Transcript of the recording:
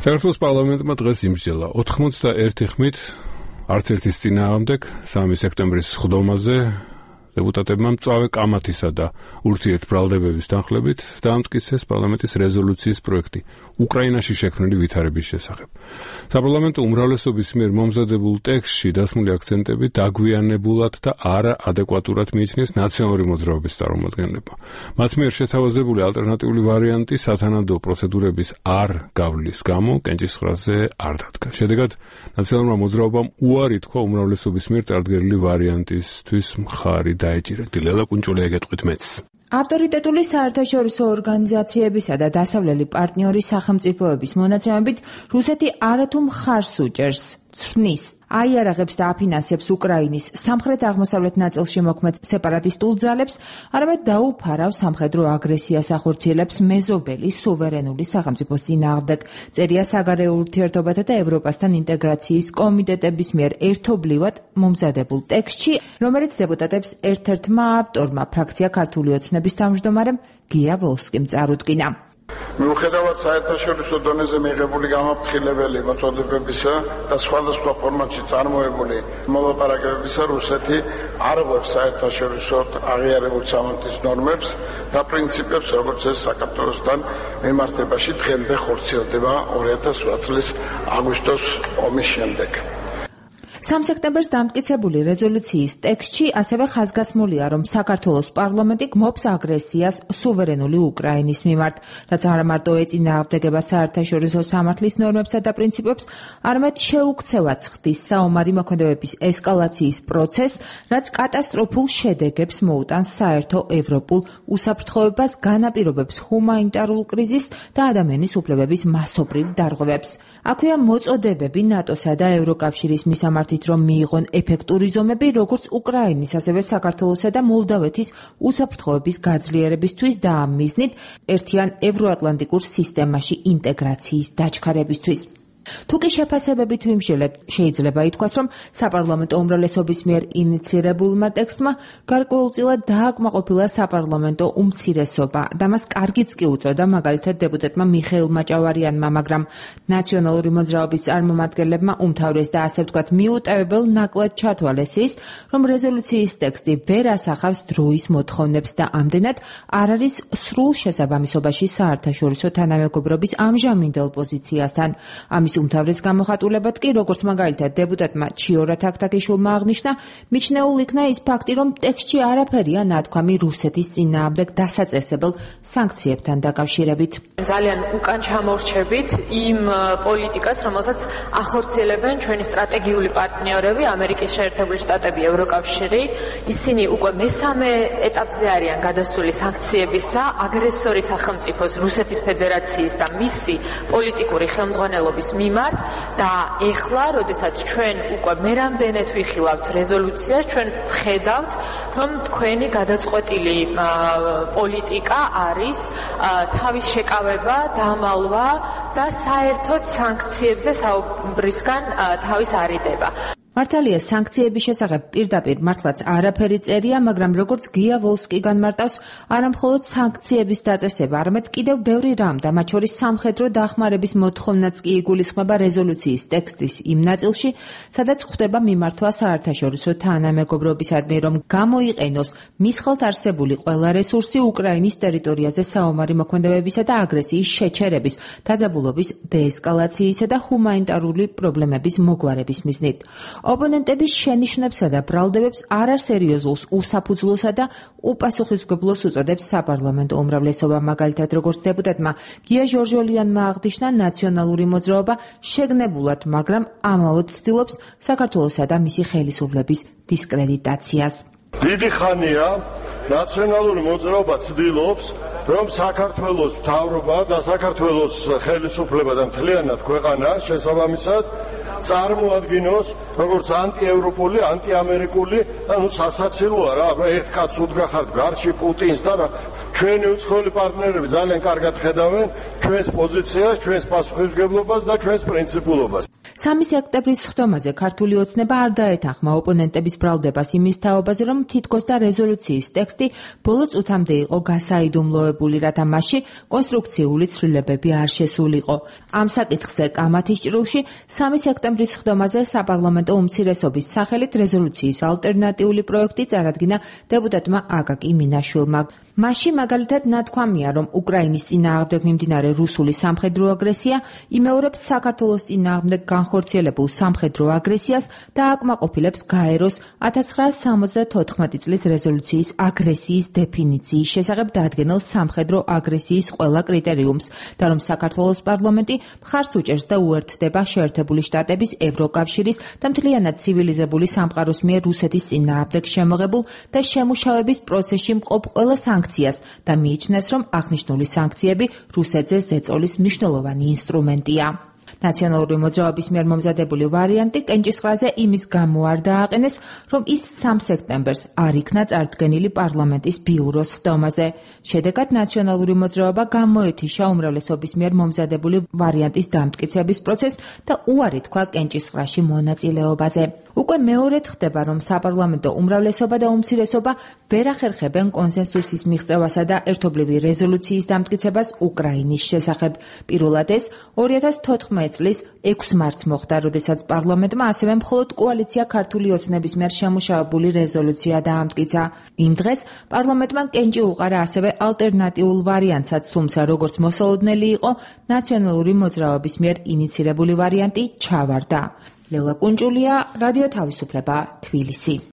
საქართველოს პარლამენტმა დღეს იმსჯელა 91 ხმით არც ერთის წინააღმდეგ 3 სექტემბრის სხდომაზე დეპუტატებმა მწვავე კამათისა და ურთიერთბრალდებების თანხლებით დაამტკიცეს პარლამენტის რეზოლუციის პროექტი უკრაინაში შექმნილი ვითარების შესახებ. საპარლამენტო უმრავლესობის მიერ მომზადებულ ტექსტში დასმული აქცენტები დაგვიანებულად და არაადეკვატურად მიიჩნიეს ნაციონალური მოძრაობის წარმომადგენლებმა. მათ მიერ შეთავაზებული ალტერნატიული ვარიანტი სათანადო პროცედურების არ გავლის გამო კენჭისყრაზე არ დადგა. შედეგად ნაციონალურმა მოძრაობამ უარი თქვა უმრავლესობის მიერ წარდგენილი ვარიანტისთვის მხარი დაეჭირა. დილელა კუნჭულია გეტყვით მეც. ავტორიტეტული საერთაშორისო ორგანიზაციებისა და დასავლელი პარტნიორის სახელმწიფოების მონაცემებით რუსეთი არათუ მხარს უჭერს ცვლის აიარაღებს და აფინანსებს უკრაინის სამხრეთ-აღმოსავლეთ ნაწილში მოქმედ სეპარატისტულ ძალებს, არამედ დაუფარავს სამხედრო აგრესიას ახორციელებს მეზობელი სუვერენული სახელმწიფოს წინააღმდეგ. წერია საგარეო ურთიერთობათა და ევროპასთან ინტეგრაციის კომიტეტების მიერ ერთობლივად მომზადებულ ტექსტში, რომელიც დეპუტატებს ერთ-ერთმა ავტორმა ფრაქცია ქართული ოცნების თავმჯდომარემ გია ვოლსკიმ წარუდგინა. მიუხედავად საერთაშორისო დონეზე მიღებული გამაფრთხილებელი მოწოდებებისა და სხვადასხვა ფორმატში წარმოებული მოლაპარაკებებისა, რუსეთი არ ღვევს საერთაშორისო აღიარებულ სამართლის ნორმებს და პრინციპებს, როგორც ეს საქართველოსთან მიმართებაში დღემდე ხორციელდება 2008 წლის აგვისტოს ომის შემდეგ. 3 სექტემბერს დამტკიცებული რეზოლუციის ტექსტში ასევე ხაზგასმულია, რომ საქართველოს პარლამენტი გმობს აგრესიას სუვერენული უკრაინის მიმართ, რაც არა მარტო ეწინააღმდეგება საერთაშორისო სამართლის ნორმებსა და პრინციპებს, არამედ შეუქცევად ხდის საომარი მოქმედებების ესკალაციის პროცესს, რაც კატასტროფულ შედეგებს მოუტანს საერთო ევროპულ უსაფრთხოებას, განაპირობებს ჰუმანიტარულ კრიზისს და ადამიანის უფლებების მასობრივ დარღვევებს. აქვეა მოწოდებები ნატოსა და ევროკავშირის მისამართით, რომ მიიღონ ეფექტური ზომები როგორც უკრაინის, ასევე საქართველოსა და მოლდავეთის უსაფრთხოების გაძლიერებისთვის და ამ მიზნით ერთიან ევროატლანტიკურ სისტემაში ინტეგრაციის დაჩქარებისთვის. თუკი შეფასებებით ვიმსჯელებთ, შეიძლება ითქვას, რომ საპარლამენტო უმრავლესობის მიერ ინიცირებულმა ტექსტმა გარკვეულწილად დააკმაყოფილა საპარლამენტო უმცირესობა და მას კარგიც კი უწოდა მაგალითად დეპუტატმა მიხეილ მაჭავარიანმა, მაგრამ ნაციონალური მოძრაობის წარმომადგენლებმა უმთავრეს და ასე ვთქვათ მიუტევებელ ნაკლად ჩათვალეს ის, რომ რეზოლუციის ტექსტი ვერ ასახავს დროის მოთხოვნებს და ამდენად არ არის სრულ შესაბამისობაში საერთაშორისო თანამეგობრობის ამჟამინდელ პოზიციასთან. ამის უმთავრეს გამოხატულებად კი, როგორც მაგალითად დეპუტატმა ჩიორა თაქთაქიშვილმა აღნიშნა, მიჩნეულ იქნა ის ფაქტი, რომ ტექსტში არაფერია ნათქვამი რუსეთის წინააღმდეგ დასაწესებელ სანქციებთან დაკავშირებით. ძალიან უკან ჩამორჩებით იმ პოლიტიკას, რომელსაც ახორციელებენ ჩვენი სტრატეგიული პარტნიორები, ამერიკის შეერთებული შტატები, ევროკავშირი. ისინი უკვე მესამე ეტაპზე არიან გადასული სანქციებისა აგრესორი სახელმწიფოს რუსეთის ფედერაციის და მისი პოლიტიკური ხელმძღვანელობის მიმართ და ეხლა, როდესაც ჩვენ უკვე მერამდენეთ ვიხილავთ რეზოლუციას, ჩვენ ვხედავთ, რომ თქვენი გადაწყვეტილი პოლიტიკა არის თავის შეკავება, დამალვა და საერთოდ სანქციებზე საუბრისგან თავის არიდება. მართალია სანქციების შესახებ პირდაპირ მართლაც არაფერი წერია, მაგრამ როგორც გია ვოლსკი განმარტავს, არამხოლოდ სანქციების დაწესება, არამედ კიდევ ბევრი რამ და მათ შორის სამხედრო დახმარების მოთხოვნაც კი იგულისხმება რეზოლუციის ტექსტის იმ ნაწილში, სადაც ხვდება მიმართვა საერთაშორისო თანამეგობრობისადმი, რომ გამოიყენოს მის ხელთ არსებული ყველა რესურსი უკრაინის ტერიტორიაზე საომარი მოქმედებებისა და აგრესიის შეჩერების, დაძაბულობის დეესკალაციისა და ჰუმანიტარული პრობლემების მოგვარების მიზნით. ოპონენტების შენიშვნებსა და ბრალდებებს არასერიოზულს, უსაფუძვლოსა და უპასუხისმგებლოს უწოდებს საპარლამენტო უმრავლესობა, მაგალითად როგორც დეპუტატმა გია ჟორჟოლიანმა აღნიშნა, ნაციონალური მოძრაობა შეგნებულად, მაგრამ ამაოდ ცდილობს საქართველოსა და მისი ხელისუფლების დისკრედიტაციას. დიდი ხანია ნაციონალური მოძრაობა ცდილობს, რომ საქართველოს მთავრობა და საქართველოს ხელისუფლება და მთლიანად ქვეყანა შესაბამისად წარმოადგინოს როგორც ანტიევროპული, ანტიამერიკული, ანუ სასაცილოა რა, ერთ კაცს უდგახართ გარში პუტინს და ჩვენი უცხოელი პარტნიორები ძალიან კარგად ხედავენ ჩვენს პოზიციას, ჩვენს პასუხისმგებლობას და ჩვენს პრინციპულობას. 3 სექტემბრის ხდომაზე ქართული ოცნება არ დაეთანხმა ოპონენტების ბრალდებას იმის თაობაზე, რომ თითქოს და რეზოლუციის ტექსტი ბოლო წუთამდე იყო გასაიდუმლოებული, რათა მასში კონსტრუქციული ცვლილებები არ შესულიყო. ამ საკითხზე კამათის ჭრილში 3 სექტემბრის ხდომაზე საპარლამენტო უმცირესობის სახელით რეზოლუციის ალტერნატიული პროექტი წარადგინა დეპუტატმა აკაკი მინაშვილმა. მასში მაგალითად ნათქვამია, რომ უკრაინის წინააღმდეგ მიმდინარე რუსული სამხედრო აგრესია იმეორებს საქართველოს წინააღმდეგ განხორციელებულ სამხედრო აგრესიას და აკმაყოფილებს გაეროს 1974 წლის რეზოლუციის აგრესიის დეფინიციის შესახებ დადგენილ სამხედრო აგრესიის ყველა კრიტერიუმს და რომ საქართველოს პარლამენტი მხარს უჭერს და უერთდება შეერთებული შტატების, ევროკავშირის და მთლიანად ცივილიზებული სამყაროს მიერ რუსეთის წინააღმდეგ შემოღებულ და შემუშავების პროცესში მყოფ ყველა სანქციას და მიიჩნევს, რომ აღნიშნული სანქციები რუსეთზე ზეწოლის მნიშვნელოვანი ინსტრუმენტია. ნაციონალური მოძრაობის მიერ მომზადებული ვარიანტი კენჭისყრაზე იმის გამო არ დააყენეს, რომ ის 3 სექტემბერს არ იქნა წარდგენილი პარლამენტის ბიუროს ხდომაზე. შედეგად ნაციონალური მოძრაობა გამოეთიშა უმრავლესობის მიერ მომზადებული ვარიანტის დამტკიცების პროცესს და უარი თქვა კენჭისყრაში მონაწილეობაზე. უკვე მეორედ ხდება, რომ საპარლამენტო უმრავლესობა და უმცირესობა ვერ ახერხებენ კონსენსუსის მიღწევასა და ერთობლივი რეზოლუციის დამტკიცებას უკრაინის შესახებ. პირველად ეს 2014 წლის 6 მარტს მოხდა, როდესაც პარლამენტმა ასევე მხოლოდ კოალიცია ქართული ოცნების მიერ შემუშავებული რეზოლუცია დაამტკიცა. იმ დღეს პარლამენტმა კენჭი უყარა ასევე ალტერნატიულ ვარიანტსაც, თუმცა როგორც მოსალოდნელი იყო, ნაციონალური მოძრაობის მიერ ინიცირებული ვარიანტი ჩავარდა. ლელა კუნჭულია, რადიო თავისუფლება, თბილისი.